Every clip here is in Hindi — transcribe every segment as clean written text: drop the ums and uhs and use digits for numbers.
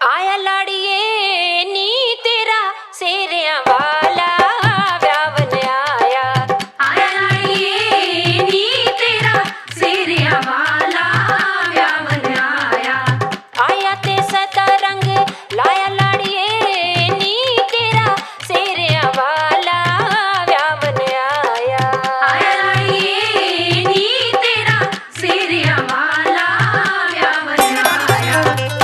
आया लाड़िए नी तेरा सेरिया वाला व्यावन आया। आया लाड़िए नी तेरा सेरिया वाला व्यावन आया। आया ते सदा रंग लाया लाड़िए नी तेरा सेरिया वाला व्यावन आया। आया लाड़िए नी तेरा सेरिया वाला व्यावन आया।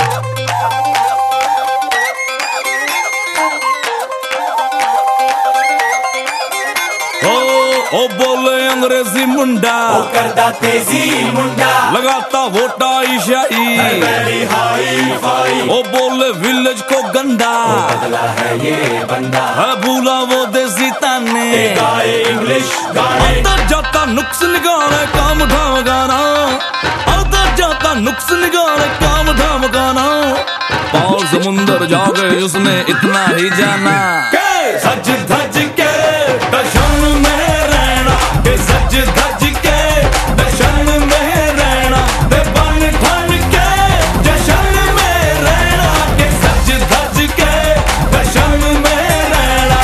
ओ बोले अंग्रेजी मुंडा, ओ करदा तेजी मुंडा, लगाता वोटा ईशाई, वेरी हाई फाई। ओ बोले विलेज को गंदा, बदला है ये बंदा, है भूला वो देसी ताने, गाए इंग्लिश गाने। आता जाता नुक्स निकाले काम धाम गाना, आता जाता नुक्स निकाले काम धाम गाना। पार समुंदर जाके उसने इतना ही जाना के सज धज के दर्शन में रहना, के सज धज के दर्शन में रहना, ते बन ठन के जशन में रहना, के सज धज के दर्शन में रहना।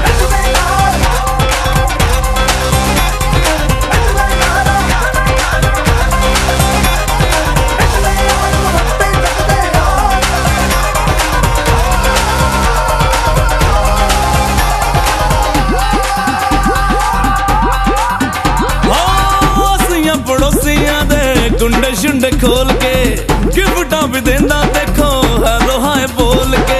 पड़ोसियां दे गुंडे शुंडे खोल के गिफ्टां भी देंदा देखो हेलो हाय बोल के।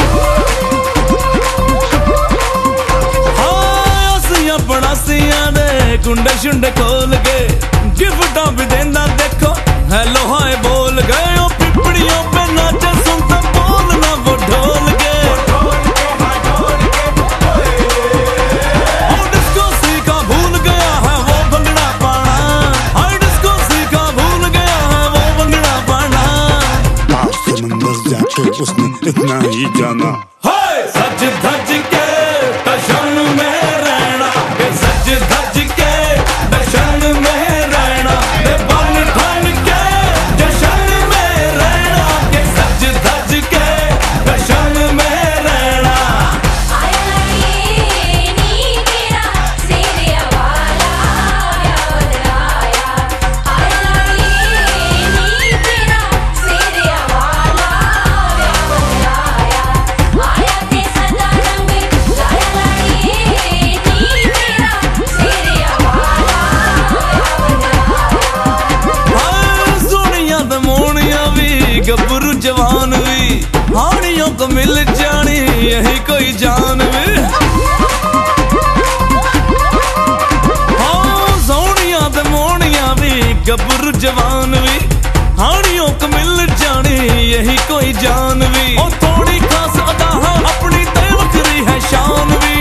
हाँ पड़ोसियां दे गुंडे शुंडे खोल के गिफ्टां भी देंदा देखो हेलो हाय बोल गए। ओ पिपड़ियों पे नाचे सुनता बोलना वो ढोल के। डिस्को सीखा भूल गया है वो भंगड़ा पाना, समंदर जाके उसने इतना ही जाना। हाय सज धज के दर्शन में रहना, के सज धज के दर्शन में रहना, ते बन ठन के जशन में रहना, के सज धज के दर्शन में रहना। आया लाड़िए नी तेरा सेरिया वाला व्यावन आया। आया लाड़िए नी तेरा सेरिया वाला व्यावन आया। आया ते सदा रंग लाया लाड़िए नी तेरा सेरिया वाला व्यावन आया। सोनिया ते मोनिया भी गब्बरू जवान भी हानियों को मिल जानी यही कोई जान भी। हाँ सोनिया ते मोनिया भी गब्बरू जवान भी हानियों को मिल जानी यही कोई जान भी। और थोड़ी खास अदा है अपनी ते वक्री है शान भी।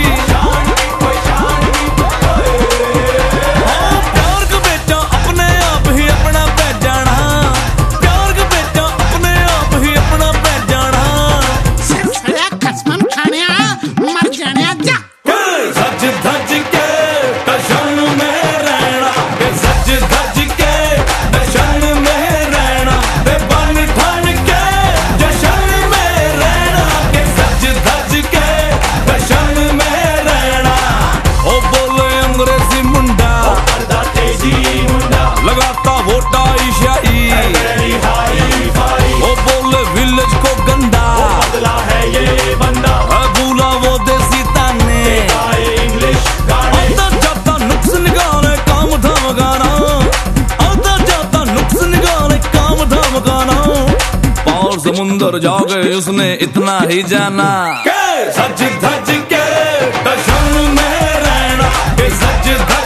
प्यार को बेचा अपने आप ही अपना पै जाना, प्यार को बेचा अपने आप ही अपना पै जाना। सरसड़ा कसम खाने मर जाने जा। सज धज के दर्शन में रहना, के सज धज के दर्शन में रहना, ते बन ठन के जशन में रहना, के सज धज के दर्शन में रहना। ओ बोले अंग्रेजी मुंडा, करदा तेजी मुंडा, लगाता वोटा ईशाई, वेरी हाई फाई। ओ बोले विलेज को गंदा, बदला है ये बंदा, है भूला वो देसी ताने, गाए इंग्लिश गाने। आता जाता नुक्स निकाले काम धाम गाना, आता जाता नुक्स निकाले काम धाम गाना। पार समुंदर जाके उसने इतना ही जाना के सज धज के दर्शन में रहना, के सज धज